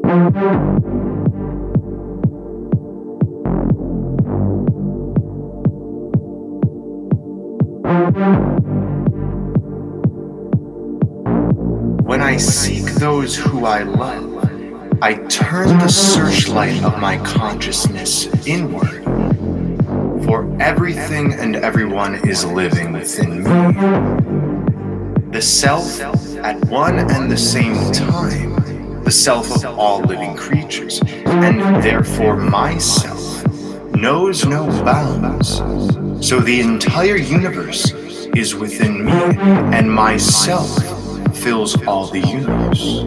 When I seek those who I love, I turn the searchlight of my consciousness inward, for everything and everyone is living within me. The self at one and the same time, the self of all living creatures, and therefore myself, knows no bounds. So the entire universe is within me, and myself fills all the universe.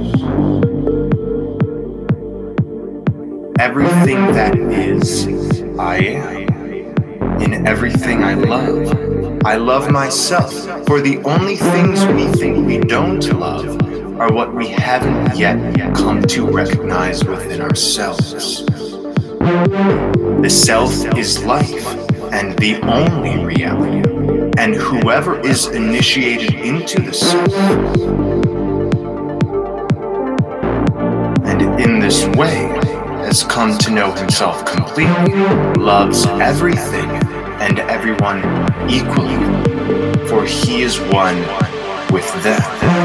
Everything that is, I am. In everything I love myself, for the only things we think we don't love are what we haven't yet come to recognize within ourselves. The self is life and the only reality, and whoever is initiated into the self, and in this way has come to know himself completely, loves everything and everyone equally, for he is one with them.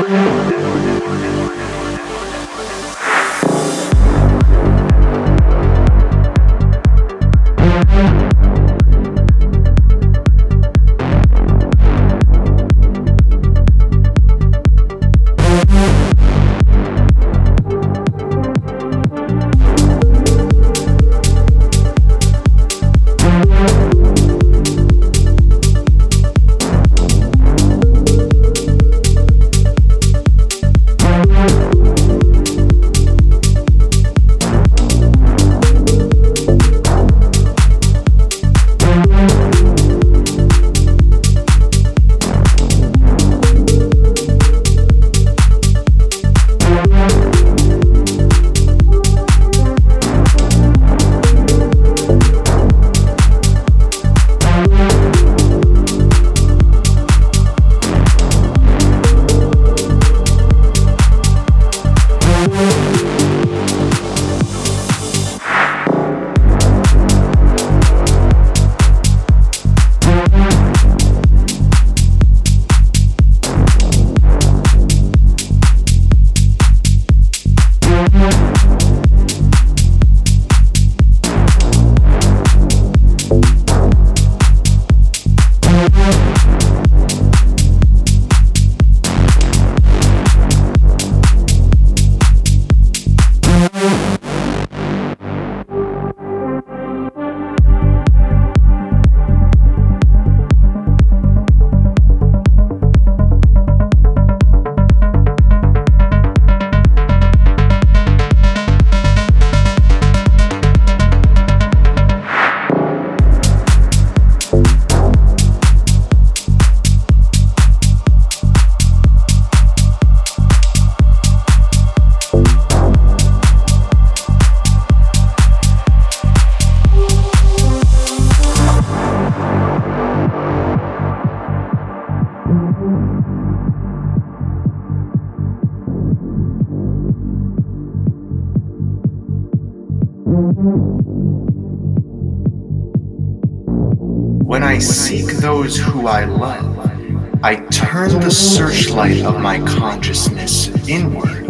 When I seek those who I love, I turn the searchlight of my consciousness inward,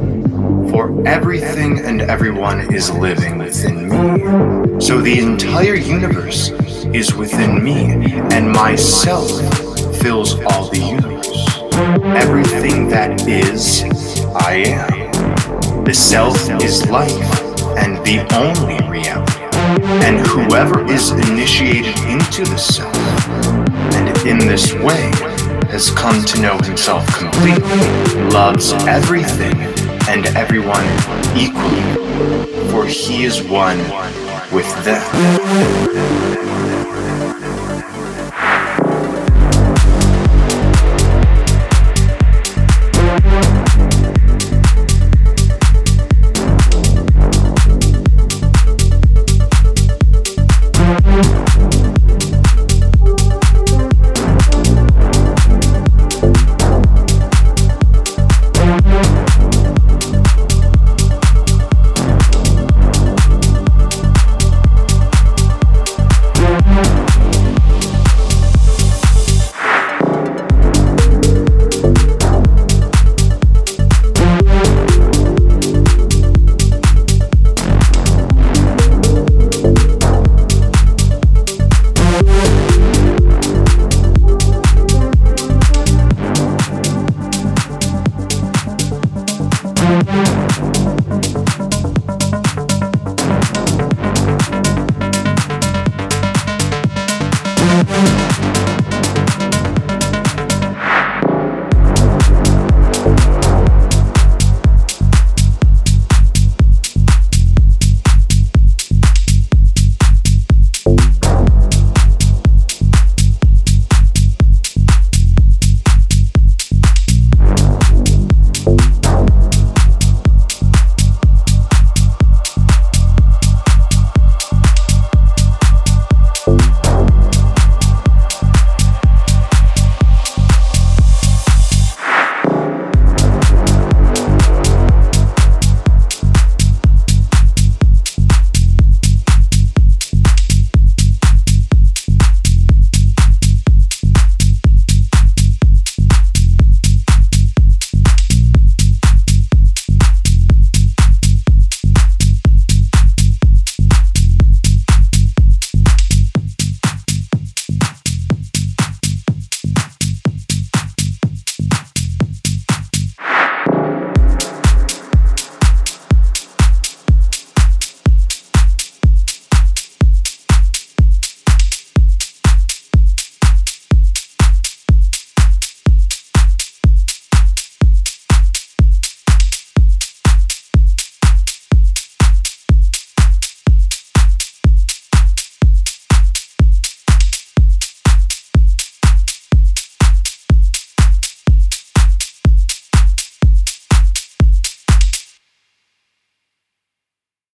for everything and everyone is living within me. So the entire universe is within me, and myself fills all the universe. Everything that is, I am. The self is life and the only reality, and whoever is initiated into the self, and in this way has come to know himself completely, loves everything and everyone equally, for he is one with them.